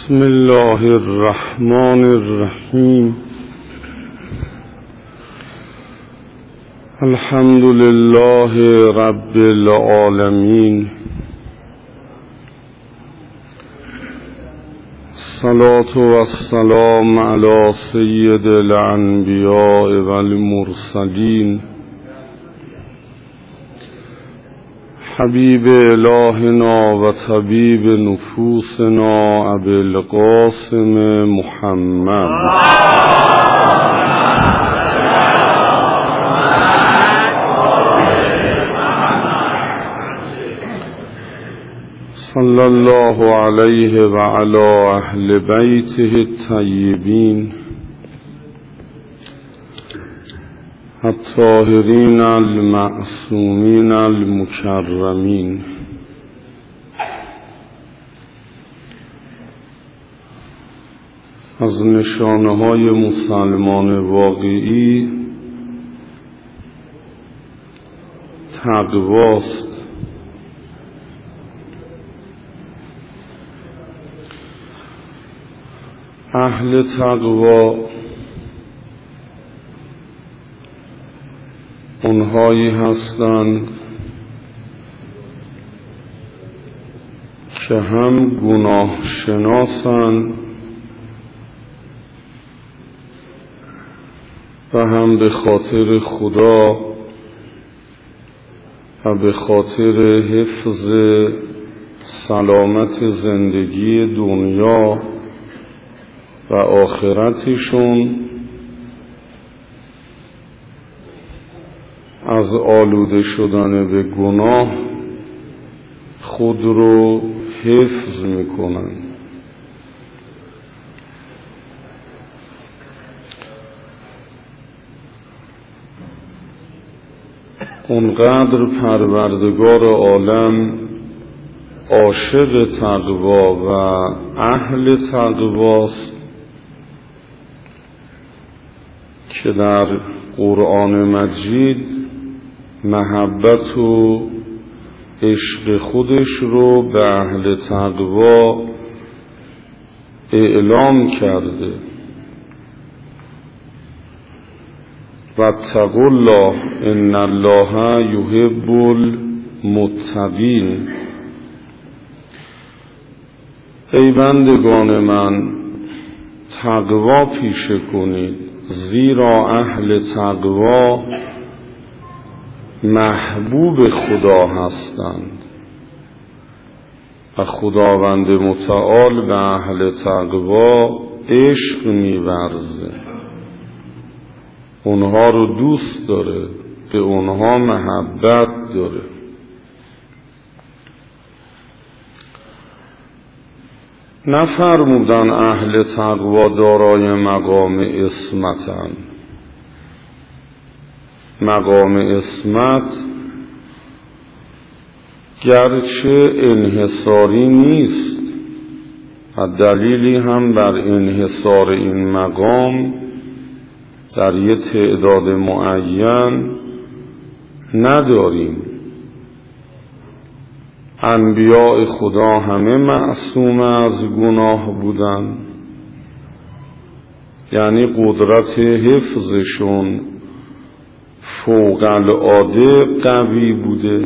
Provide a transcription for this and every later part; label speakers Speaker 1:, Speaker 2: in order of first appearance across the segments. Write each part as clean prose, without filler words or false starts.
Speaker 1: بسم الله الرحمن الرحیم. الحمد لله رب العالمین. الصلاة والسلام علی سید الانبیاء والمرسلین حبیب الهنا و طبیب نفوسنا ابی القاسم محمد صلی الله علیه و علی اهل بیته الطیبین الطاهرین المعصومین المکرمین. از نشانه‌های مسلمان واقعی تقواست. اهل تقوا اونهایی هستند که هم گناه شناسند و هم به خاطر خدا و به خاطر حفظ سلامت زندگی دنیا و آخرتشون از آلوده شدن به گناه خود رو حفظ میکنن. اونقدر پروردگار عالم عاشق تقوا و اهل تقواست که در قرآن مجید محبت و عشق خودش رو به اهل تقوا اعلام کرده. واتقوا الله ان الله یحب المتقین. ای بندگان من تقوا پیشه کنید، زیرا اهل تقوا محبوب خدا هستند و خداوند متعال به اهل تقوا عشق می‌ورزه، اونها رو دوست داره، به اونها محبت داره. نفرمودن اهل تقوا دارای مقام عصمتند. مقام عصمت گرچه انحصاری نیست و دلیلی هم بر انحصار این مقام در یک تعداد معین نداریم. انبیاء خدا همه معصوم از گناه بودن، یعنی قدرت حفظشون فوق العاده قوی بوده.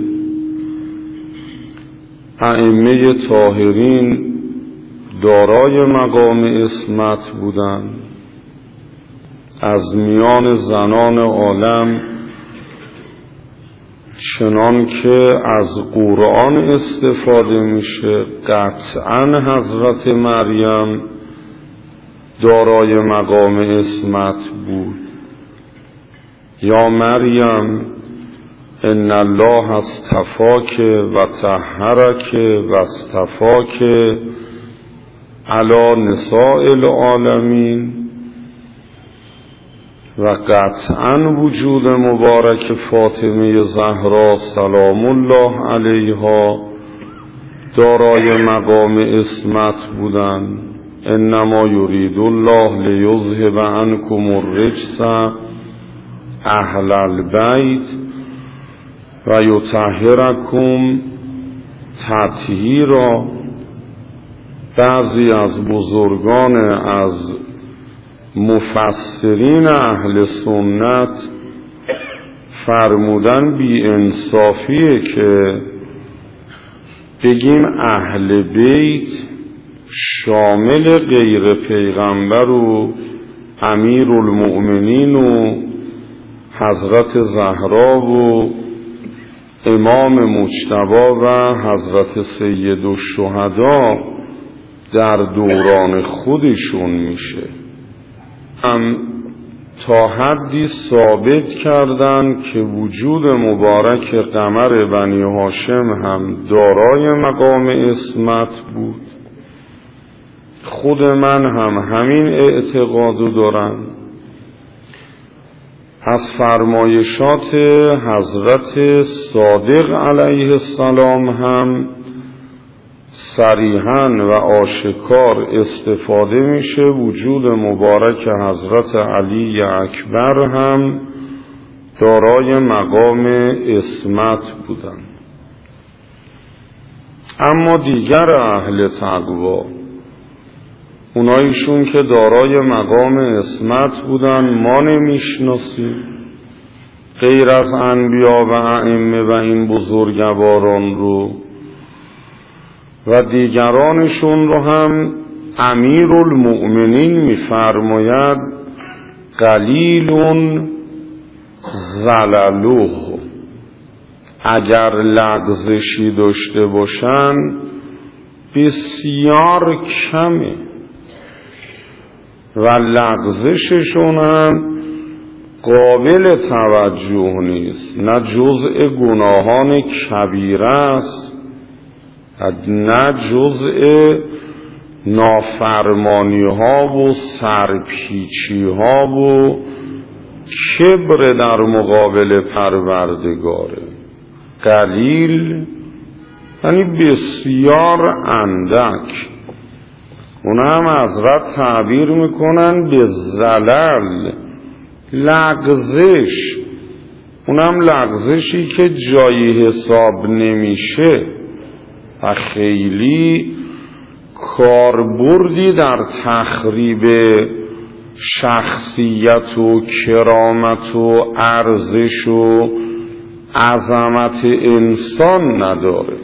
Speaker 1: ائمه طاهرین دارای مقام عصمت بودند. از میان زنان عالم چنان که از قرآن استفاده میشه قطعاً حضرت مریم دارای مقام عصمت بود. یا مریم ان الله اصطفاک و طهرک و اصطفاک علی نساء العالمین. و قطعاً وجود مبارک فاطمه زهرا سلام الله علیها دارای مقام عصمت بودند. انما یرید الله لیذهب عنکم الرجس اهل البیت و یطهرکم تطهیرا. بعضی از بزرگان از مفسرین اهل سنت فرمودن بی انصافیه که بگیم اهل بیت شامل غیر پیغمبر و امیر المؤمنین و حضرت زهرا و امام مجتبی و حضرت سید الشهدا در دوران خودشون میشه. هم تا حدی ثابت کردن که وجود مبارک قمر بنی هاشم هم دارای مقام عصمت بود. خود من هم همین اعتقادو دارم. از فرمایشات حضرت صادق علیه السلام هم صریحاً و آشکار استفاده میشه. وجود مبارک حضرت علی اکبر هم دارای مقام عصمت بودن. اما دیگر اهل تقوا، اونایشون که دارای مقام عصمت بودن ما نمیشناسیم غیر از انبیا و ائمه و این بزرگواران رو، و دیگرانشون رو هم امیرالمؤمنین میفرماید قلیلون زللوه، اگر لغزشی داشته باشن بسیار کمه و لغزششون هم قابل توجه نیست، نه جزء گناهان کبیره است نه جزء نافرمانی ها و سرپیچی ها و کبر در مقابل پروردگاره. قلیل یعنی بسیار اندک. اون هم حضرت تعبیر میکنن به زلل، لغزش، اونم لغزشی که جایی حساب نمیشه و خیلی کاربردی در تخریب شخصیت و کرامت و ارزش و عظمت انسان نداره.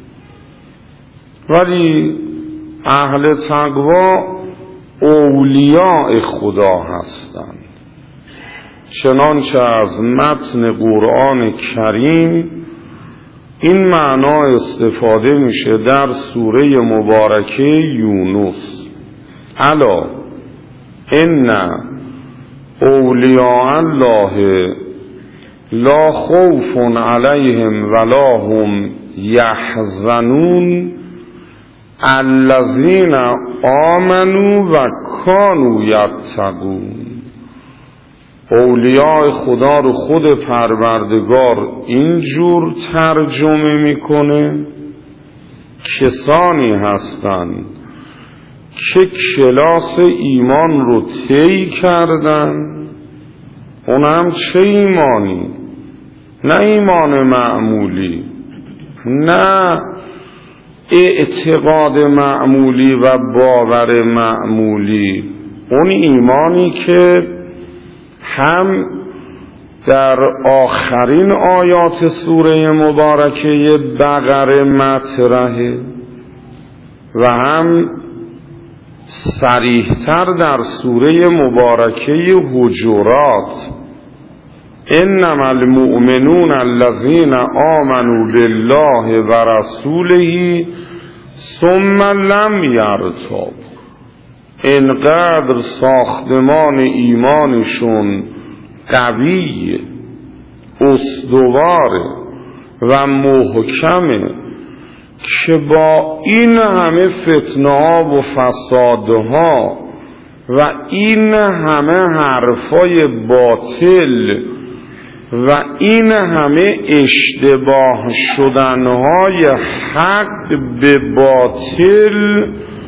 Speaker 1: ولی اهل تقوا اولیاء خدا هستند، چنانچه از متن قرآن کریم این معنا استفاده میشه در سوره مبارکه یونس: الا ان اولیاء الله لا خوف علیهم ولا هم یحزنون الذین آمنوا و کانوا یتقون. اولیاء خدا رو خود پروردگار اینجور ترجمه میکنه: کسانی هستند که کلاس ایمان رو طی کردن. اونم چه ایمانی؟ نه ایمان معمولی، نه اعتقاد معمولی و باور معمولی، اون ایمانی که هم در آخرین آیات سوره مبارکه بقره مطرحه و هم صریح‌تر در سوره مبارکه حجرات: انما المؤمنون الذین آمنوا بالله و رسوله ثم لم یرتابوا. اینقدر ساختمان ایمانشون قویه، استواره و محکمه که با این همه فتنه ها و فسادها و این همه حرفای باطل و این همه اشتباه شدنهای حق به باطل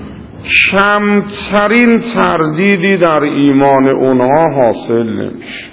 Speaker 1: کمترین تردیدی در ایمان اونها حاصل نمیشه.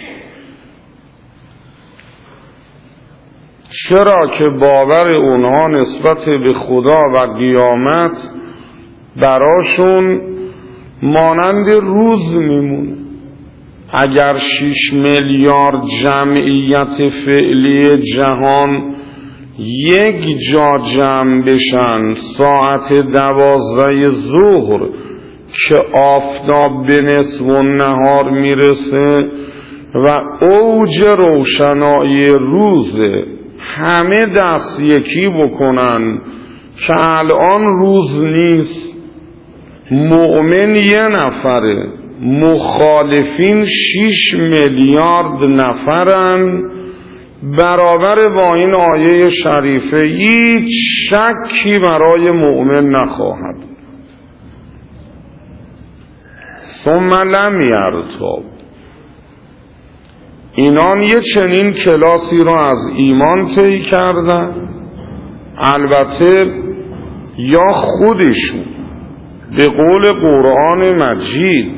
Speaker 1: چرا که باور اونها نسبت به خدا و قیامت براشون مانند روز میمونه. اگر 6 میلیارد جمعیت فعلی جهان یک جا جمع بشن ساعت 12 ظهر که آفتاب به نصف النهار میرسه و اوج روشنایی روزه، همه دست یکی بکنن که الان روز نیست، مؤمن 1 نفره، مخالفین 6 میلیارد نفرن، برابر با این آیه شریفه هیچ شکی برای مؤمن نخواهد. ثم لم یرتاب. اینان یه چنین کلاسی رو از ایمان طی کردن، البته یا خودشون به قول قرآن مجید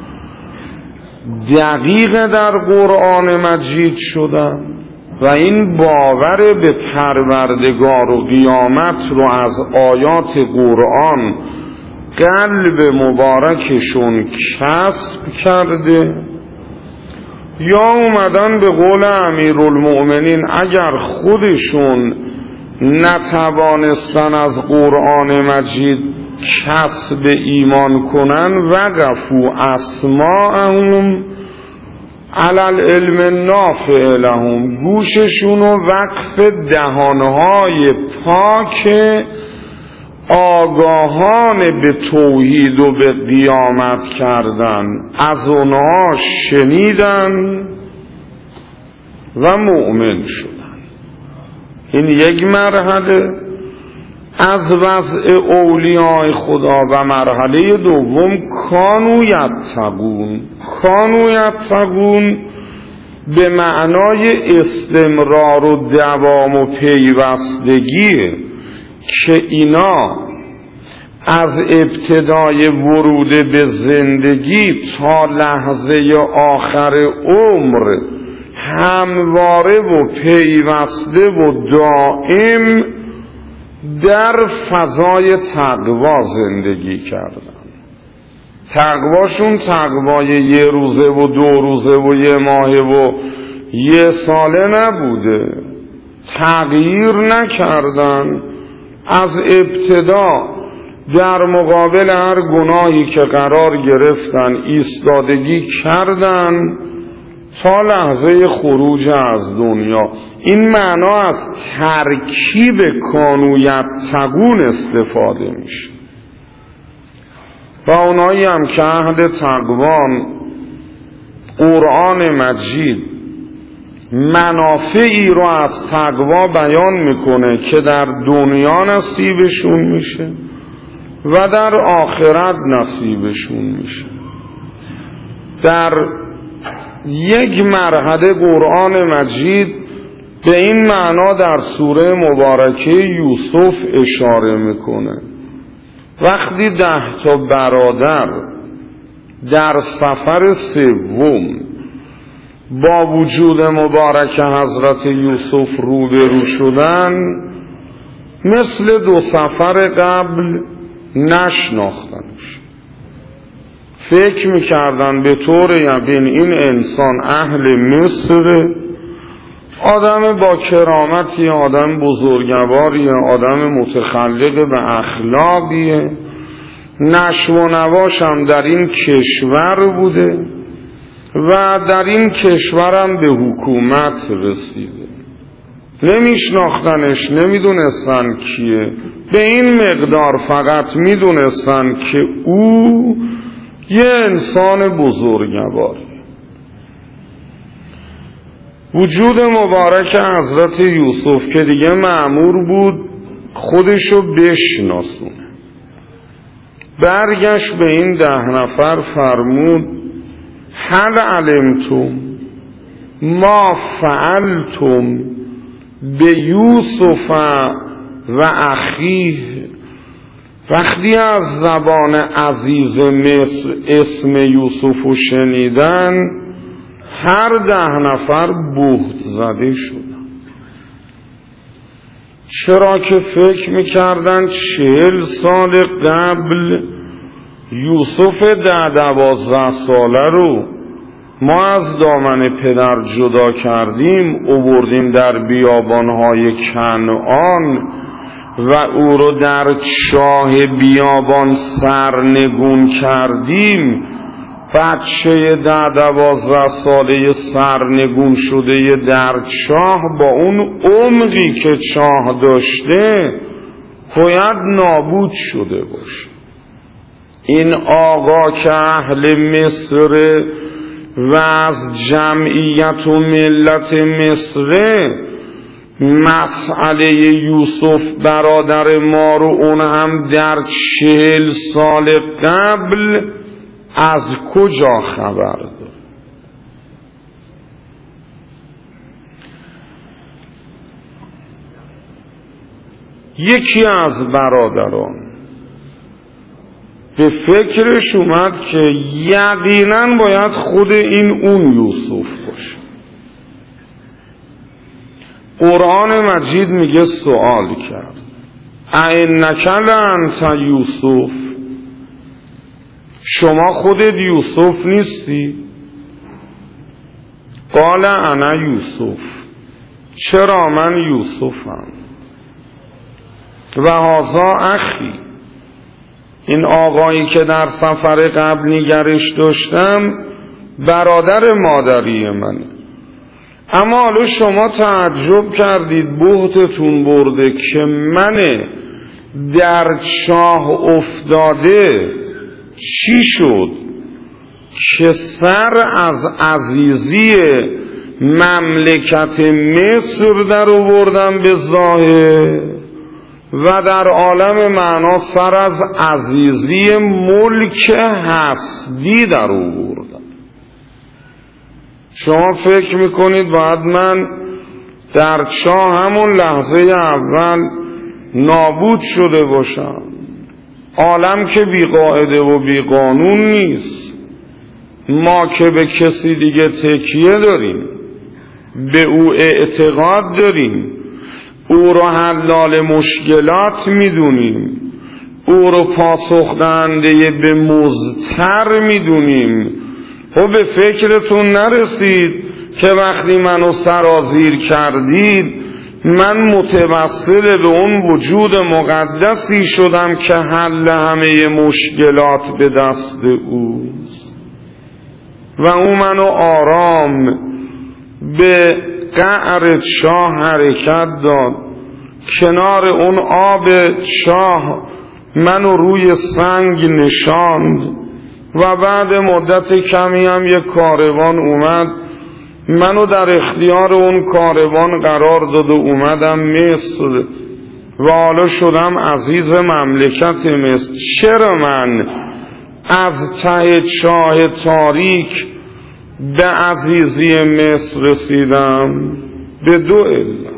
Speaker 1: دقیق در قرآن مجید شدن و این باور به پروردگار و قیامت رو از آیات قرآن قلب مبارکشون کسب کرده، یا اومدن به قول امیرالمؤمنین اگر خودشون نتوانستن از قرآن مجید کسب ایمان کنن وقفو اسماءهم علی العلم النافع لهم، گوششونو وقف دهانهای پاک آگاهان به توحید و به قیامت کردن، از اونها شنیدن و مؤمن شدن. این یک مرحله از وضع اولیاء خدا. و مرحله دوم کانوا یتقون به معنای استمرار و دوام و پیوستگیه که اینا از ابتدای ورود به زندگی تا لحظه آخر عمر همواره و پیوسته و دائم در فضای تقوا زندگی کردن. تقواشون تقوای 1 روزه و 2 روزه و 1 ماهه و 1 ساله نبوده، تغییر نکردن. از ابتدا در مقابل هر گناهی که قرار گرفتن ایستادگی کردن تا لحظه خروج از دنیا. این معنا از ترکیب کانوا یتقون استفاده میشه. و اونایی هم که عهد تقوان قرآن مجید منافعی رو از تقوا بیان میکنه که در دنیا نصیبشون میشه و در آخرت نصیبشون میشه. در یک مرحله قرآن مجید به این معنا در سوره مبارکه یوسف اشاره میکنه. وقتی 10 تا برادر در سفر سوم با وجود مبارک حضرت یوسف روبرو شدن، مثل 2 سفر قبل نشناختنش. فکر میکردن به طور یقین این انسان اهل مصر، آدم با کرامتی، آدم بزرگواری، آدم متخلق به اخلاقیه، نشو و نواش هم در این کشور بوده و در این کشورم به حکومت رسیده. نمیشناختنش، نمیدونستن کیه، به این مقدار فقط میدونستن که او یه انسان بزرگواری. وجود مبارک حضرت یوسف که دیگه مأمور بود خودشو بشناسونه، برگشت به این 10 نفر فرمود هل علمتم ما فعلتم به یوسف و اخیه. وقتی از زبان عزیز مصر اسم یوسف رو شنیدن، هر 10 نفر بهت زده شدن. چرا که فکر میکردن 40 سال قبل یوسف 10-12 ساله رو ما از دامن پدر جدا کردیم، آوردیم در بیابانهای کنعان و او رو در چاه بیابان سرنگون کردیم. بچه 10-12 ساله سرنگون شده در چاه با اون عمقی که چاه داشته باید نابود شده باشه. این آقا که اهل مصر و از جمعیت و ملت مصر، مسئله یوسف برادر ما رو اون هم در 40 سال قبل از کجا خبر داره؟ یکی از برادران به فکرش اومد که یقینا باید خود این اون یوسف باشه. قرآن مجید میگه سوال کرد اینک لانت یوسف، شما خودت یوسف نیستی؟ قال انا یوسف، چرا من یوسفم. و هذا اخی، این آقایی که در سفر قبل نگرش داشتم برادر مادری منه. اما حالا شما تعجب کردید، بهتتون برده که من در چاه افتاده چی شد که سر از عزیزی مملکت مصر در آوردم به ظاهر و در عالم معنا سر از عزیزی ملک هستی در آوردم. شما فکر میکنید باید من در چاه همون لحظه اول نابود شده باشم؟ عالم که بی قاعده و بی قانون نیست. ما که به کسی دیگه تکیه داریم، به او اعتقاد داریم، او رو حلال مشکلات میدونیم، او رو پاسخ دهنده به مضطر میدونیم. و به فکرتون نرسید که وقتی منو سرازیر کردید من متوسل به اون وجود مقدسی شدم که حل همه مشکلات به دست اوست و او منو آرام به قعر چاه حرکت داد. کنار اون آب چاه منو روی سنگ نشاند و بعد مدت کمی هم یک کاروان اومد، منو در اختیار اون کاروان قرار داد و اومدم مصر و حالا شدم عزیز مملکت مصر. چرا من از ته چاه تاریک به عزیزی مصر رسیدم؟ به 2 علت.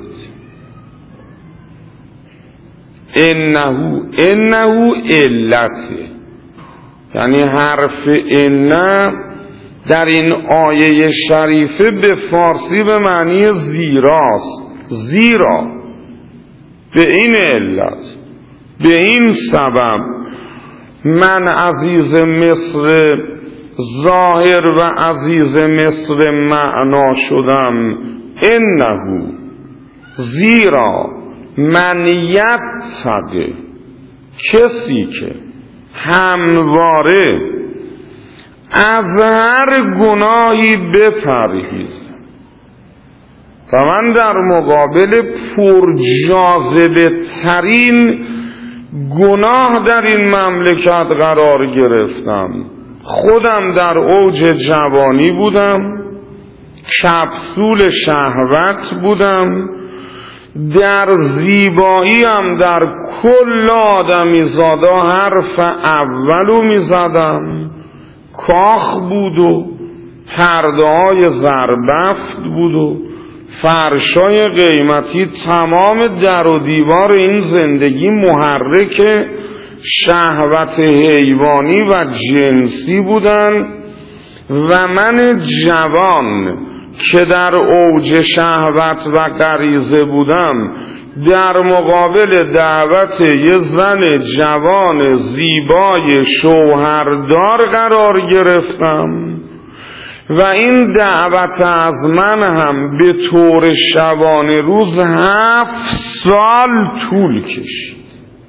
Speaker 1: انه علته، یعنی حرف انه در این آیه شریفه به فارسی به معنی زیراست. زیرا به این علت، به این سبب من عزیز مصر ظاهر و عزیز مصر معنا شدم. انه، زیرا من یتقی، کسی که همواره از هر گناهی بپرهیزه. و من در مقابل پرجاذبه ترین گناه در این مملکت قرار گرفتم. خودم در اوج جوانی بودم، کپسول شهوت بودم، در زیبایی هم در کل آدمی زادا حرف اولو می زدم. کاخ بود و پرده های زربفت بود و فرشای قیمتی، تمام در و دیوار این زندگی محرک شهوت حیوانی و جنسی بودن و من جوان که در اوج شهوت و غریزه بودم در مقابل دعوت یه زن جوان زیبای شوهردار قرار گرفتم و این دعوت از من هم به طور شبانه روز 7 سال طول کشید.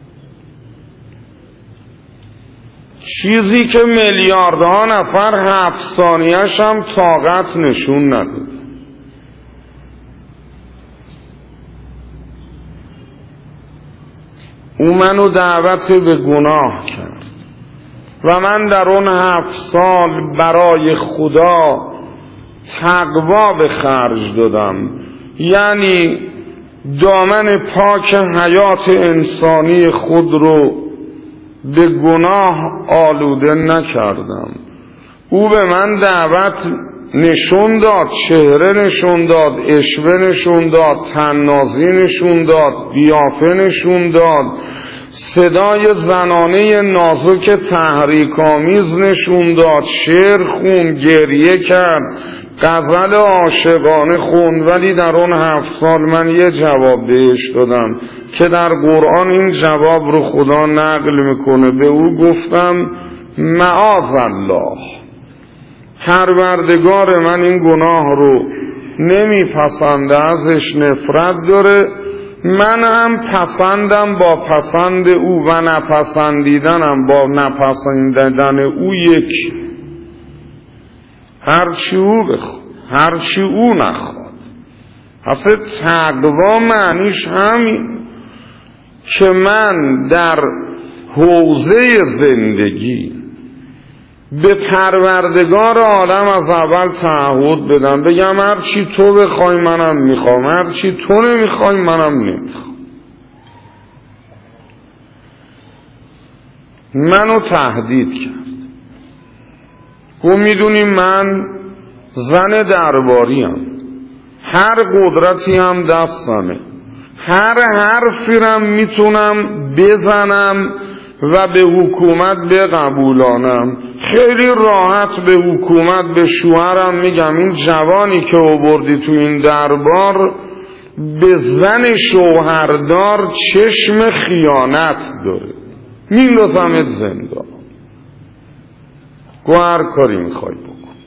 Speaker 1: چیزی که میلیاردها نفر 7 ثانیه‌اش هم طاقت نشون نداد. او منو دعوت به گناه کرد و من در اون 7 سال برای خدا تقوا به خرج دادم، یعنی دامن پاک حیات انسانی خود رو به گناه آلوده نکردم. او به من دعوت نشون داد، چهره نشون داد، عشوه نشون داد، طنازی نشون داد، قیافه نشون داد، صدای زنانه نازک تحریک‌آمیز نشون داد، شعر خون، گریه کرد، غزل عاشقانه خون. ولی در اون 7 سال من یه جواب بهش دادم که در قرآن این جواب رو خدا نقل میکنه. به او گفتم معاذالله، پروردگار من این گناه رو نمیپسنده، ازش نفرت داره، من هم پسندم با پسند او و نپسندیدنم با نپسندیدن او یک. هرچی او بخواد، هرچی او نخواد. پس تقوا معنیش همین که من در حوزه زندگی به پروردگار عالم از اول تعهد بدم، بگم هر چی تو بخوای منم میخوام، هر چی تو نمیخوای منم نمیخوام. منو تهدید کرد، گفت میدونی من زن درباریم، هر قدرتی هم دستمه، هر حرفی هم میتونم بزنم و به حکومت بقبولانم. خیلی راحت به حکومت، به شوهرم میگم این جوانی که آوردی تو این دربار به زن شوهردار چشم خیانت داره، میندازمت زندان. گو هر کاری میخوای بکن.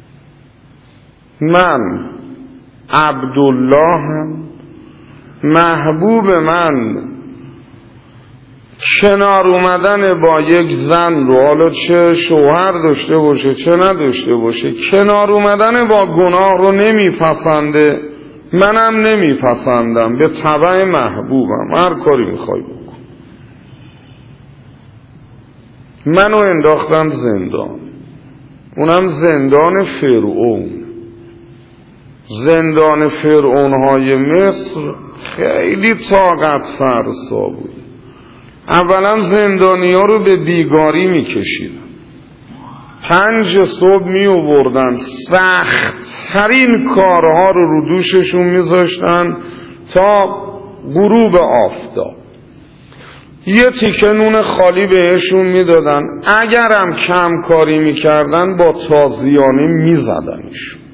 Speaker 1: من عبدالله هم محبوب من کنار اومدن با یک زن رو، حالا چه شوهر داشته باشه چه نداشته باشه، کنار اومدن با گناه رو نمیپسنده، منم نمیپسندم، به طبع محبوبم، هر کاری میخوای بکن. منو انداختن زندان، اونم زندان فرعون. زندان فرعونهای مصر خیلی طاقت فرسا بود. اولا زندانی ها رو به بیگاری می کشیدن، 5 صبح می آوردن، سخت ترین کارها رو دوششون می ذاشتن تا غروب آفتاب. یه تیکه نون خالی بهشون می دادن، اگرم کم کاری می کردن با تازیانه می زدنشون.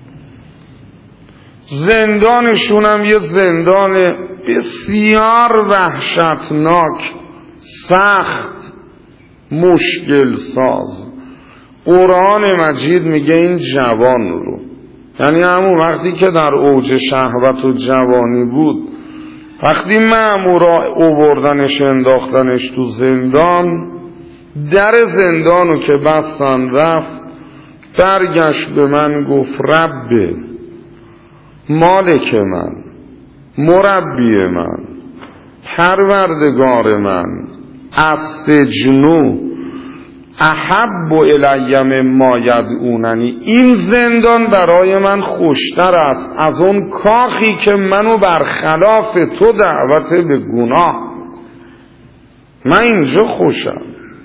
Speaker 1: زندانشون هم یه زندان بسیار وحشتناک، سخت، مشکل ساز. قرآن مجید میگه این جوان رو، یعنی همون وقتی که در اوج شهوت و جوانی بود، وقتی مأمورا آوردنش انداختنش تو زندان، در زندانو که بستن رفت، برگشت به من گفت رب، مالک من، مربی من، پروردگار من، السجن احب الی مما یدعوننی، این زندان برای من خوشتر است از اون کاخی که منو برخلاف تو دعوت به گناه. من اینجا خوشم.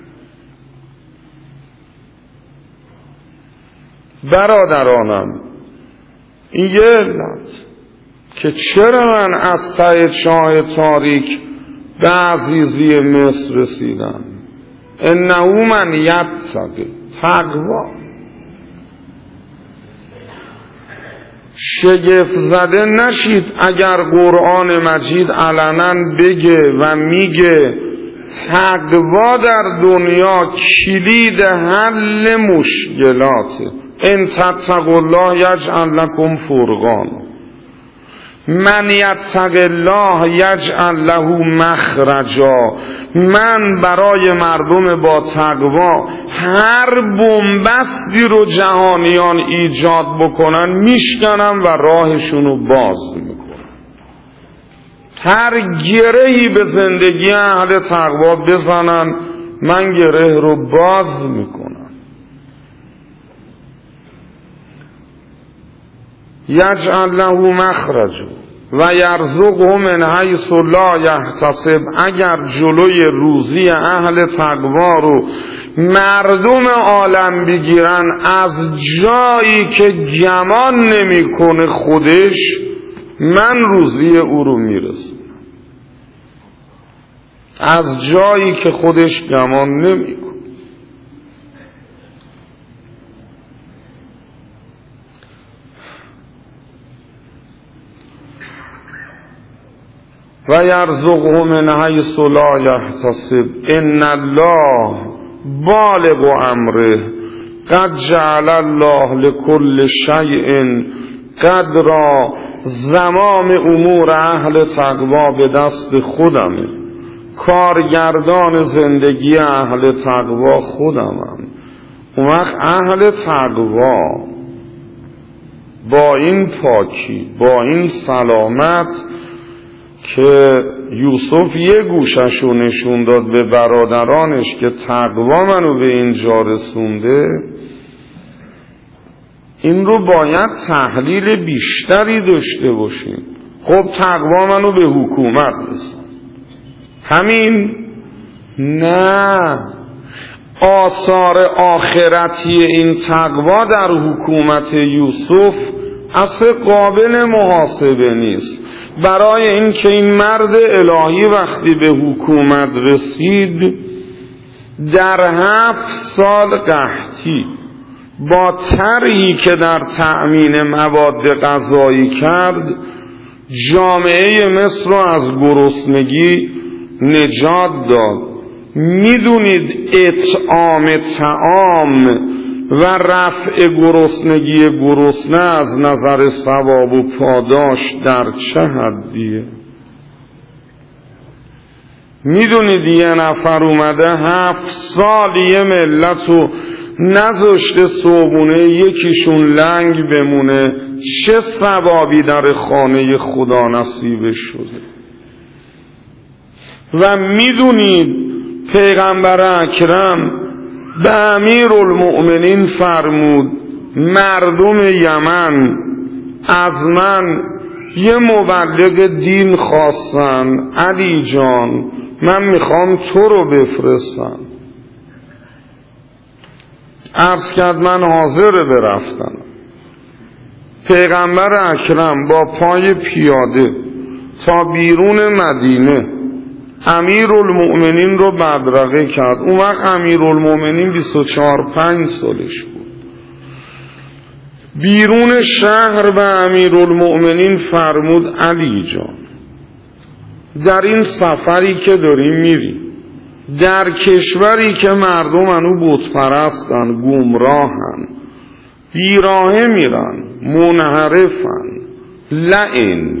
Speaker 1: برادرانم، این یه علت که چرا من از ته چاه تاریک به عزیزی مصر رسیدم. انه من یتقی، تقوا. شگفت زده نشید اگر قرآن مجید علنا بگه و میگه تقوا در دنیا کلید حل مشکلاته. ان تتقوا الله یجعل لکم فرقانا، من یتق الله یجعل له مخرجا. من برای مردم با تقوا هر بنبستی رو جهانیان ایجاد بکنن میشکنم و راهشونو باز میکنم. هر گرهی به زندگی اهل تقوا بزنن من گره رو باز میکنم. یجعل له مخرجا و یرزقه من حیث لا یحتسب. اگر جلوی روزی اهل تقوا رو مردم عالم بگیرن از جایی که گمان نمیکنه خودش، من روزی او رو میرسونم. از جایی که خودش گمان نمیکنه. و یرزقه من حیث لا یحتسب ان الله بالغ امره قد جعل الله لكل شیء قدرا. زمام امور اهل تقوا به دست خودمه، کارگردان زندگی اهل تقوا خودمم. اون وقت اهل تقوا با این پاکی، با این سلامت که یوسف یه گوششو نشون داد به برادرانش که تقوا منو به اینجا رسونده، این رو باید تحلیل بیشتری داشته باشیم. خب تقوا منو به حکومت رسوند، همین؟ نه، آثار آخرتی این تقوا در حکومت یوسف اصلا قابل محاسبه نیست. برای این که این مرد الهی وقتی به حکومت رسید در 7 سال قحطی با طرحی که در تأمین مواد غذایی کرد جامعه مصر رو از گرسنگی نجات داد. میدونید اطعام طعام و رفع گرسنگی گرسنه از نظر ثواب و پاداش در چه حدیه؟ میدونید یه نفر اومده 7 سال یه ملت رو نذاشته صبحونه یکیشون لنگ بمونه، چه ثوابی در خانه خدا نصیبش شده؟ و میدونید پیغمبر اکرم به امیرالمؤمنین فرمود مردم یمن از من یه مبلغ دین خواستن، علی جان من میخوام تو رو بفرستم. عرض کرد من حاضر برفتم. پیغمبر اکرم با پای پیاده تا بیرون مدینه امیرالمؤمنین رو بدرقه کرد. اون وقت امیرالمؤمنین 24-25 سالش بود. بیرون شهر به امیرالمؤمنین فرمود علی جان در این سفری که داریم میریم در کشوری که مردم انو بت پرستن، گمراهن، بیراهه میرن، منحرفن، لئن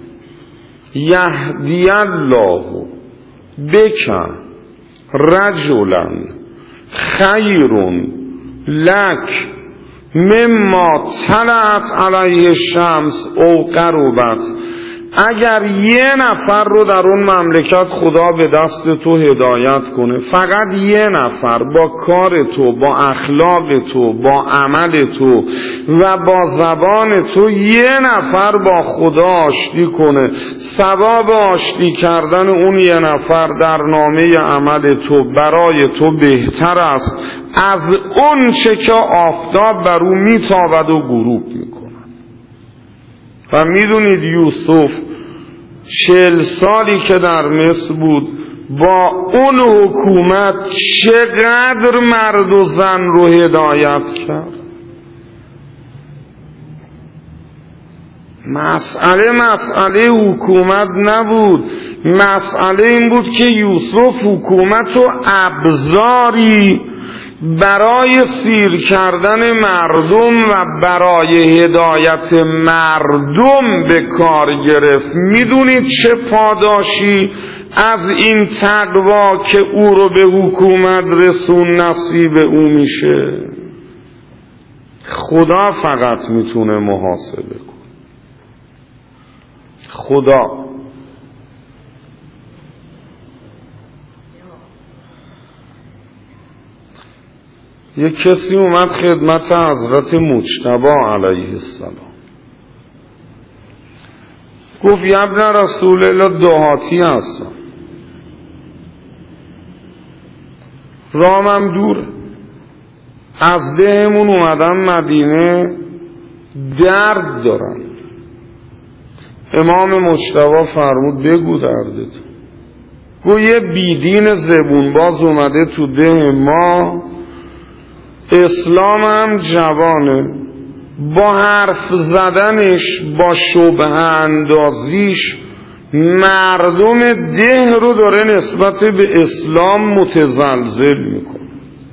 Speaker 1: یهدی الله بکن رجلا خیر لک مما طلعت علیه الشمس او غربت. اگر یه نفر رو در اون مملکت خدا به دست تو هدایت کنه، فقط یه نفر با کار تو، با اخلاق تو، با عمل تو و با زبان تو یه نفر با خدا آشتی کنه، ثواب آشتی کردن اون یه نفر در نامه عمل تو برای تو بهتر است از اون چه که آفتاب بر او میتابد و غروب میکنه. و میدونید یوسف 40 سالی که در مصر بود با اون حکومت چقدر مرد و زن رو هدایت کرد. مسئله حکومت نبود، مسئله این بود که یوسف حکومت و ابزاری برای سیر کردن مردم و برای هدایت مردم به کار گرفت. میدونید چه پاداشی از این تقوا که او رو به حکومت رسون نصیب او میشه؟ خدا فقط میتونه محاسبه کنه. خدا. یک کسی اومد خدمت حضرت مجتبی علیه السلام، گفت یا ابن رسول الله دهاتی هستم، رامم دوره، از دهمون اومدم مدینه، درد دارم. امام مجتبی فرمود بگو دردت. گو یه بیدین زبونباز اومده تو ده ما، اسلام هم جوانه، با حرف زدنش، با شبه اندازیش مردم ده رو داره نسبت به اسلام متزلزل میکنه.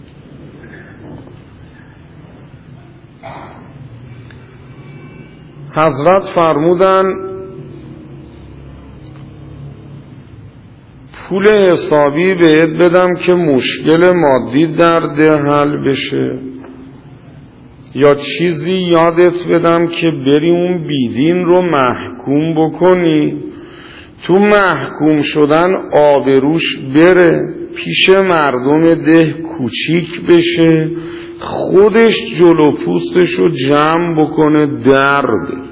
Speaker 1: حضرت فرمودن پول حسابی بهت بدم که مشکل مادی در ده حل بشه، یا چیزی یادت بدم که بری اون بیدین رو محکوم بکنی، تو محکوم شدن آبروش بره، پیش مردم ده کوچیک بشه، خودش جلو پوستش رو جمع بکنه در بره.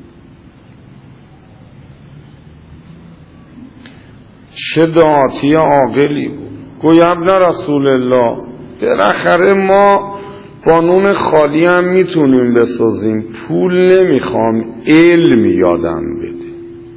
Speaker 1: چه دعاتی عاقلی بود. گوی ابن رسول الله بالاخره ما با نون خالی هم میتونیم بسازیم، پول نمیخوام، علم یادم بده.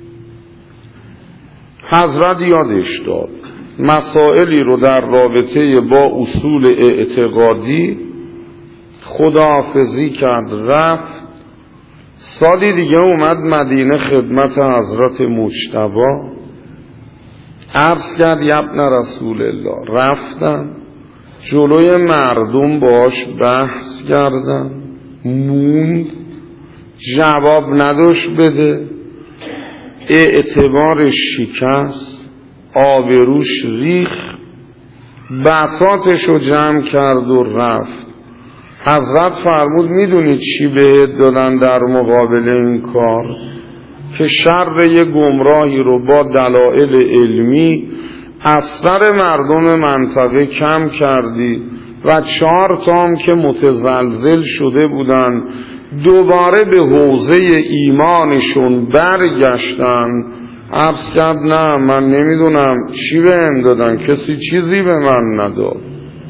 Speaker 1: حضرت یادش داد مسائلی رو در رابطه با اصول اعتقادی، خداحافظی کرد رفت. سالی دیگه اومد مدینه خدمت حضرت مجتبی، عرض کرد یا ابن رسول الله، رفتن جلوی مردم باش بحث کردن، موند، جواب نداشت بده، اعتبارش شکست، آبروش ریخ، بساطش رو جمع کرد و رفت. حضرت فرمود میدونی چی بهت دادن در مقابل این کار؟ که شر یه گمراهی رو با دلایل علمی از سر مردم منطقه کم کردی و 4 تام که متزلزل شده بودن دوباره به حوزه ایمانشون برگشتن. عرض کرد نه من نمیدونم چی بهم دادن، کسی چیزی به من نداد.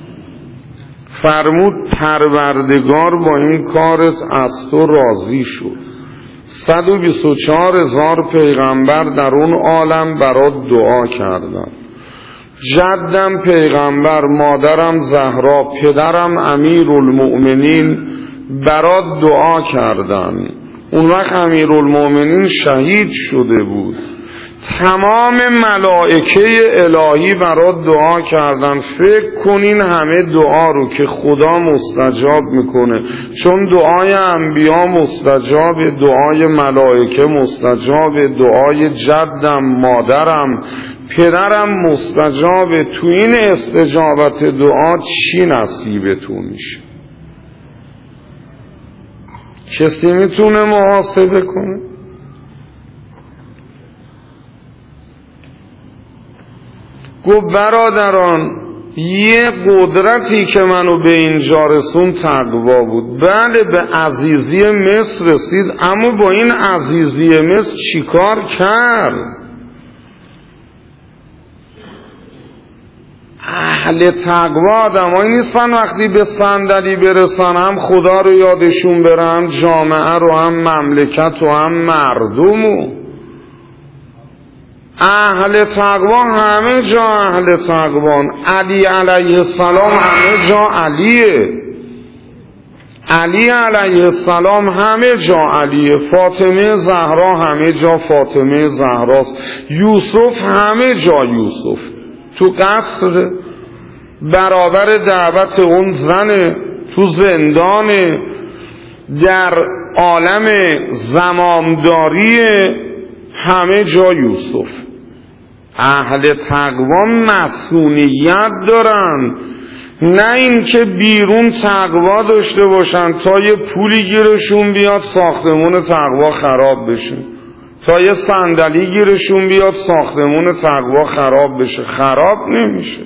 Speaker 1: فرمود پروردگار با این کارت از تو راضی شد. 124,000 پیغمبر در اون عالم برات دعا کردن، جدم پیغمبر، مادرم زهرا، پدرم امیرالمؤمنین برات دعا کردن. اون وقت امیرالمؤمنین شهید شده بود. تمام ملائکه الهی برات دعا کردن. فکر کنین همه دعا رو که خدا مستجاب میکنه، چون دعای انبیا مستجاب، دعای ملائکه مستجاب، دعای جدم، مادرم، پدرم مستجاب. تو این استجابت دعا چی نصیبتون میشه؟ کسی میتونه محاسبه کنه؟ گفت برادران یه قدرتی که منو به اینجا رسون تقوا بود. بله به عزیزی مصر رسید، اما با این عزیزی مصر چیکار کرد؟ اهل تقوا آدمایی نیستن وقتی به صندلی برسن هم خدا رو یادشون بره، هم جامعه رو، هم مملکت و هم مردم رو. اهل تقوا همه جا اهل تقوان. علی علیه السلام همه جا علیه. علی علیه السلام همه جا علیه، فاطمه زهرا همه جا فاطمه زهراست، یوسف همه جا یوسف، تو قصر برابر دعوت اون زن، تو زندان، در عالم زمامداری همه جا یوسف. اهل تقوا مسئولیت دارن، نه این که بیرون تقوا داشته باشن تا یه پولی گیرشون بیاد ساختمون تقوا خراب بشه، تا یه صندلی گیرشون بیاد ساختمون تقوا خراب بشه. خراب نمیشه.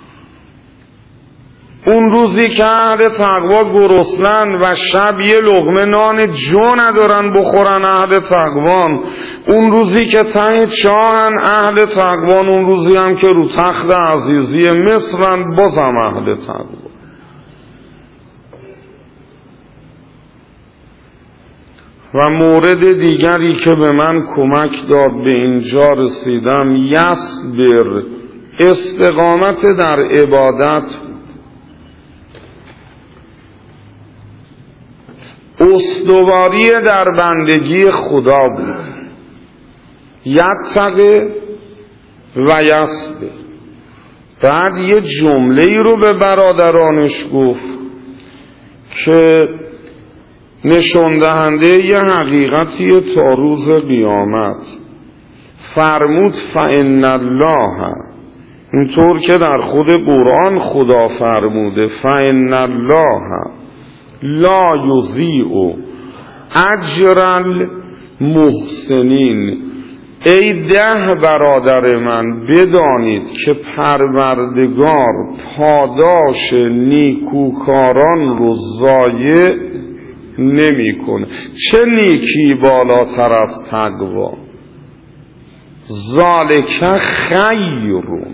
Speaker 1: اون روزی که اهل تقوا گرسنن و شب یه لقمه نان جو ندارن بخورن اهل تقوان، اون روزی که ته چاهن اهل تقوان، اون روزی هم که رو تخت عزیزی مصرن بازم اهل تقوا. و مورد دیگری که به من کمک داد به اینجا رسیدم، یصبر، استقامت در عبادت، استواری در بندگی خدا بود. یتقی و یصبر. بعد یه جمله ای رو به برادرانش گفت که نشان دهنده یه حقیقتی تا روز قیامت. فرمود فإن الله، اینطور که در خود قرآن خدا فرموده، فإن الله لا یضیع اجر المحسنین. ای 10 برادر من بدانید که پروردگار پاداش نیکوکاران رو ضایع نمی‌کنه. چه نیکی بالاتر از تقوا؟ ذالک خیرون،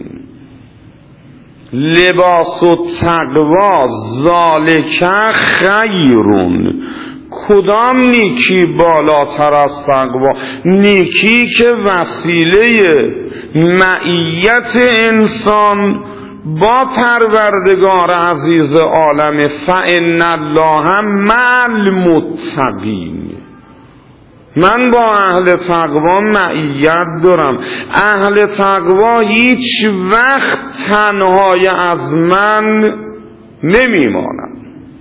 Speaker 1: لباس التقوا ذالک خیرون. کدام نیکی بالاتر از تقوا؟ نیکی که وسیله معیت انسان با پروردگار عزیز عالم. فإن الله مع المتقین. من با اهل تقوا معیت دارم. اهل تقوا هیچ وقت تنهای از من نمیمانم.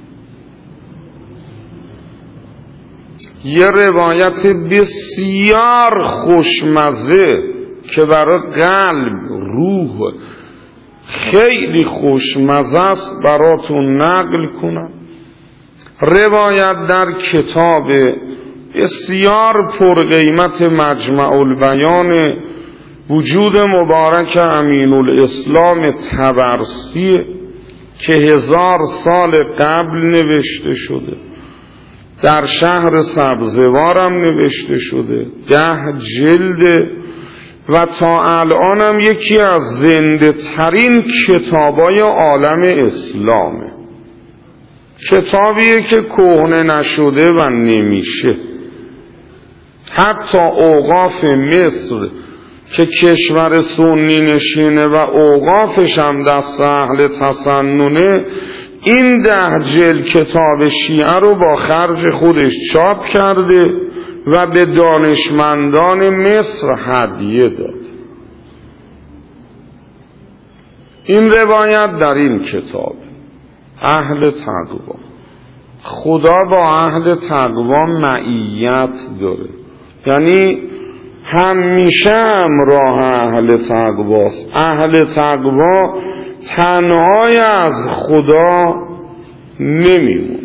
Speaker 1: یه روایت بسیار خوشمزه که برای قلب، روح خیلی خوشمزه است براتون نقل کنم. روایت در کتاب بسیار پرقیمت مجمع البیان وجود مبارک امین الاسلام طبرسی که 1000 سال قبل نوشته شده، در شهر سبزوارم نوشته شده، 10 جلد و تا الانم یکی از زنده ترین کتابای عالم اسلامه. کتابیه که کهنه نشده و نمیشه. حتی اوقاف مصر که کشور سنی نشینه و اوقافش هم دست اهل تسننه، این 10 جلد کتاب شیعه رو با خرج خودش چاپ کرده و به دانشمندان مصر هدیه داد. این روایت در این کتاب. اهل تقوا، خدا با اهل تقوا معیت داره، یعنی همیشه همراه اهل تقواست. اهل تقوا تنهای از خدا نمیمونن.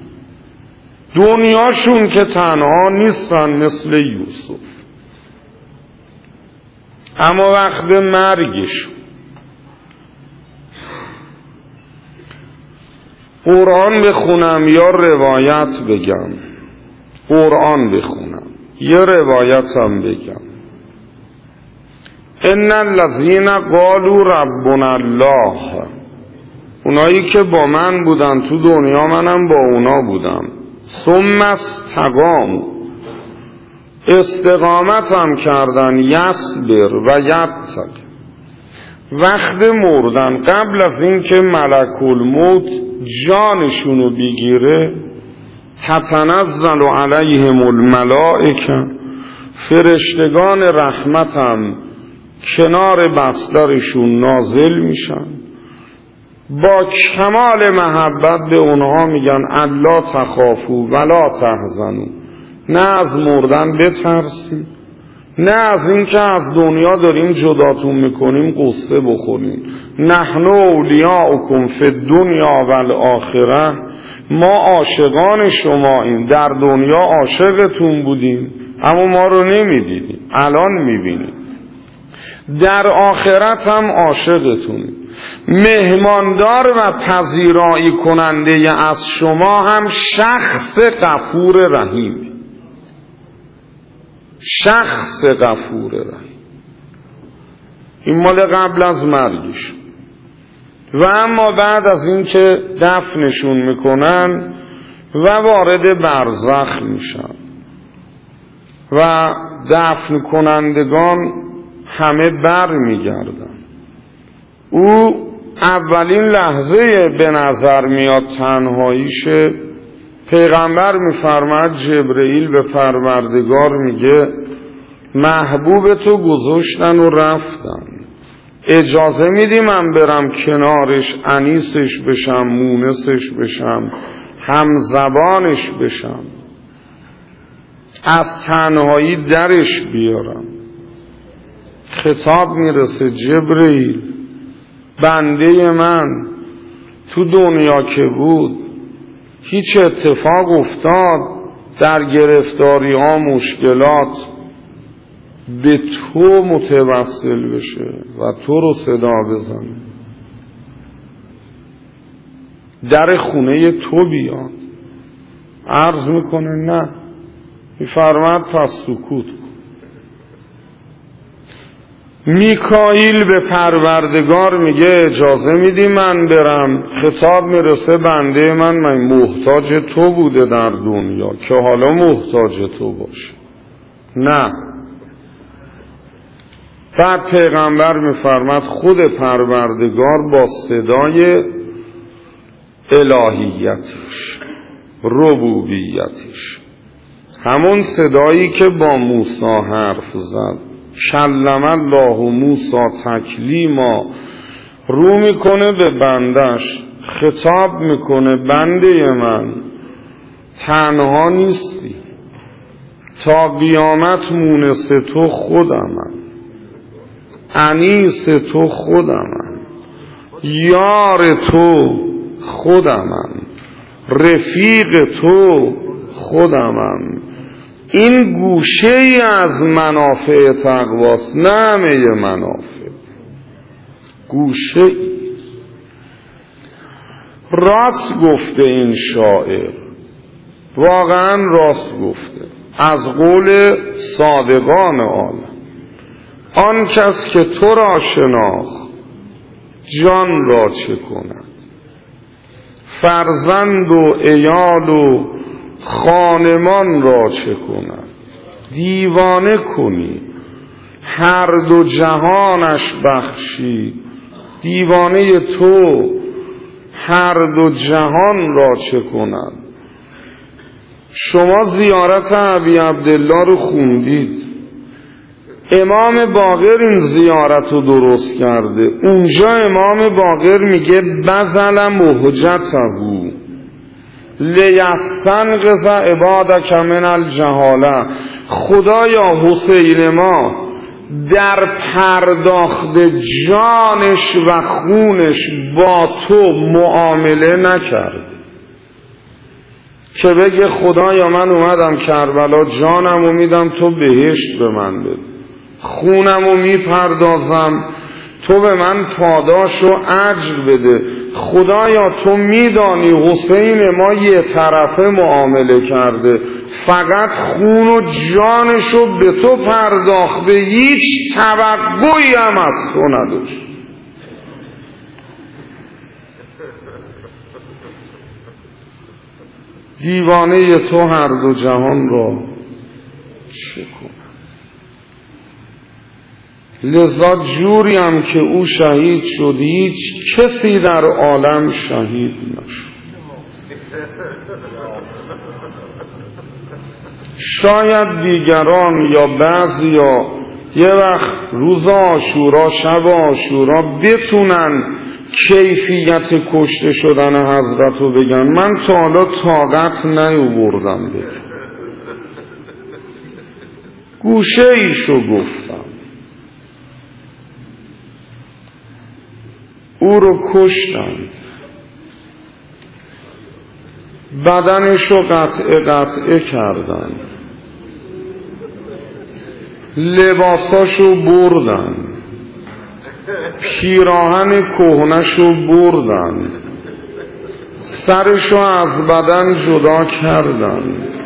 Speaker 1: دنیاشون که تنها نیستن مثل یوسف، اما وقت مرگشون قرآن بخونم یا روایت بگم؟ قرآن بخونم یا روایت هم بگم؟ ان الذین قالوا ربنا الله، اونایی که با من بودن تو دنیا، منم با اونا بودم، ثم استقاموا، استقامت هم کردن، یصبر و یتقی، وقت مردن قبل از این که ملک الموت جانشونو بگیره تتنزل علیهم الملائکه، فرشتگان رحمتم کنار بسترشون نازل میشن، با کمال محبت به اونها میگن الا تخافوا ولا تحزنوا، نه از مردن بترسید، نه از این که از دنیا داریم جداتون میکنیم قصه بخوریم. نحن اولیاؤکم فی الدنیا والآخره، ما عاشقان شماییم، در دنیا عاشقتون بودیم اما ما رو نمیدیدیم، الان میبینیم، در آخرت هم عاشقتونیم. مهماندار و پذیرایی کننده از شما هم شخص غفور رحیم، شخص غفور رحیم. این مال قبل از مرگش. و اما بعد از این که دفنشون میکنن و وارد برزخ میشن و دفن کنندگان همه بر میگردن، او اولین لحظه به نظر میاد تنهاییشه. پیغمبر میفرماد جبرئیل به پروردگار میگه محبوب تو گذاشتن و رفتن، اجازه میدی من برم کنارش انیسش بشم، مونسش بشم، همزبانش بشم، از تنهایی درش بیارم. خطاب میرسه جبرئیل بنده من تو دنیا که بود هیچ اتفاق افتاد، در گرفتاری ها مشکلات به تو متوسل بشه و تو رو صدا بزنه، در خونه تو بیاد. عرض میکنه نه، میفرماد پس سکوت کن. میکائیل به پروردگار میگه اجازه میدی من برم؟ خطاب میرسه بنده من محتاج تو بوده در دنیا که حالا محتاج تو باشه. نه. بعد پیغمبر میفرماد خود پروردگار با صدای الهیتش، ربوبیتش، همون صدایی که با موسی حرف زد، کلم الله موسی تکلیما، رو میکنه به بندش، خطاب میکنه بنده من تنها نیستی، تا قیامت مونس تو خودمم، انیس تو خودمم، یار تو خودمم، رفیق تو خودمم. این گوشه ای از منافع تقواست، نه همه منافع، گوشه ای. راست گفته این شاعر، واقعا راست گفته، از قول صادقان عالم. آن کس که تو را شناخت جان را چه کند، فرزند و عیال و خانمان را چه کند، دیوانه کنی هر دو جهانش بخشی، دیوانه تو هر دو جهان را چه کند. شما زیارت ابی عبدالله رو خوندید، امام باقر این زیارت رو درست کرده. اونجا امام باقر میگه بذل مهجته لیستنقذ عبادک من الجهاله، خدایا حسین ما در پرداخت جانش و خونش با تو معامله نکرد که بگه خدایا من اومدم کربلا جانمو میدم تو بهشت به من بده، خونمو میپردازم تو به من پاداش و اجر بده. خدایا تو میدانی حسین ما یه طرفه معامله کرده، فقط خون و جانشو به تو پرداخته، هیچ توقعی هم از تو نداشت. دیوانه تو هر دو جهان را چه کن. لذا جوری هم که او شهید شد هیچ کسی در عالم شهید نشد. شاید دیگران یا بعضیا یه وقت روز عاشورا، شب عاشورا بتونن کیفیت کشته شدن حضرت رو بگن. من تا حالا طاقت نیاوردم بگم. گوشه ایشو گفتم، او رو کشتن، بدنشو قطعه کردن، لباساشو بردن، پیراهن کهنشو بردن، سرشو از بدن جدا کردن.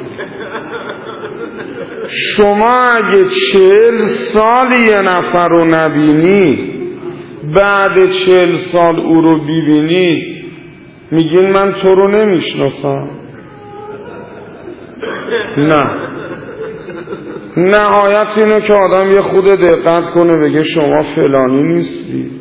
Speaker 1: شما اگه 40 سال یه نفر رو نبینی، بعد 40 سال او رو ببینی، میگین من تو رو نمیشناسم؟ نه، نهایت اینه که آدم یه خود دقت کنه بگه شما فلانی نیستی.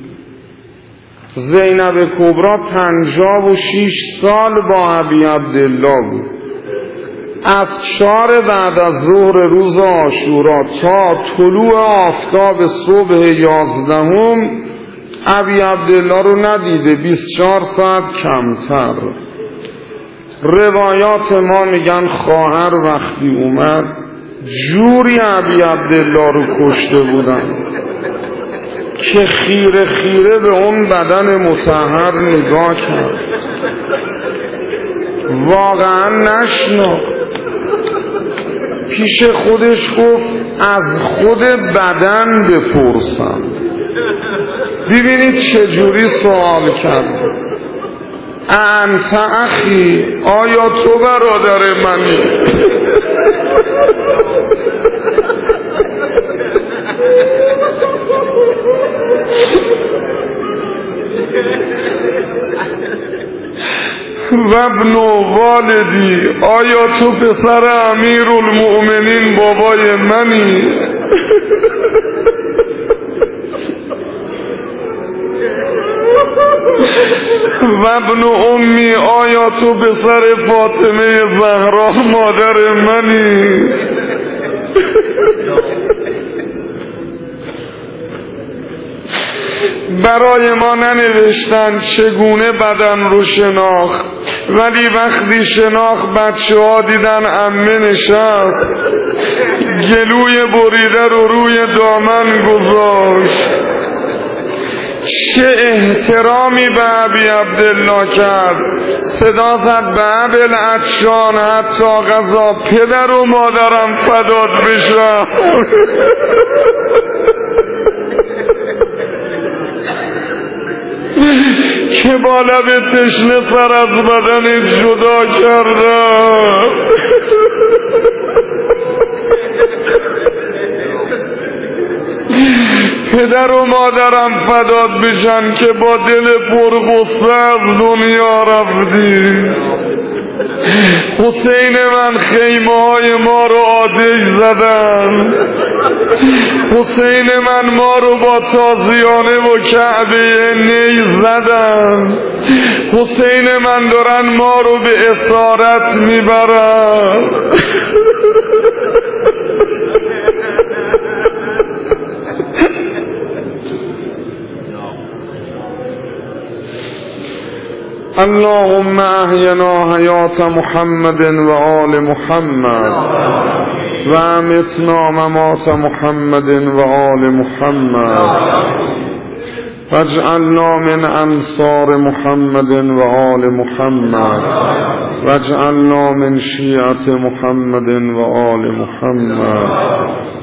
Speaker 1: زینب کبرا 56 سال با ابی عبدالله بود. از 4 بعد از ظهر روز عاشورا تا طلوع آفتاب صبح 11 ابی عبدالله رو ندیده، 24 ساعت کمتر. روایات ما میگن خواهر وقتی اومد جوری ابی عبدالله رو کشته بودن که خیره خیره به اون بدن مطهر نگاه کرد، واقعا نشناخت. پیش خودش گفت از خود بدن بپرسم. ببینید چجوری سوال کرد. انت اخی، آیا تو برادر منی؟ و ابن والدی، آیا تو پسر امیرالمؤمنین بابای منی؟ و ابن امی، آیا تو پسر فاطمه زهرا مادر منی؟ برای ما ننوشتن چگونه بدن رو شناخت، ولی وقتی شناخت بچه ها دیدن عمه نشست گلوی بریده رو روی دامن گذاشت. چه احترامی به ابی عبدالله کرد، صدا زد به ابوالعطشان، حتی غذا پدر و مادرم فدات بشم. که با لب تشنه سر از بدن جدا کردم. پدر و مادرم فدات بشن که با دل پرغصه از دنیا رفتی. حسین من خیمه های ما رو آتش زدن، حسین من ما رو با تازیانه و کعبه نی زدن، حسین من دارن ما رو به اسارت میبرن. اللهم احینا حیات محمد و آل محمد و امتنا ممات محمد و آل محمد واجعلنا من انصار محمد و آل محمد واجعلنا من شیعة محمد و آل محمد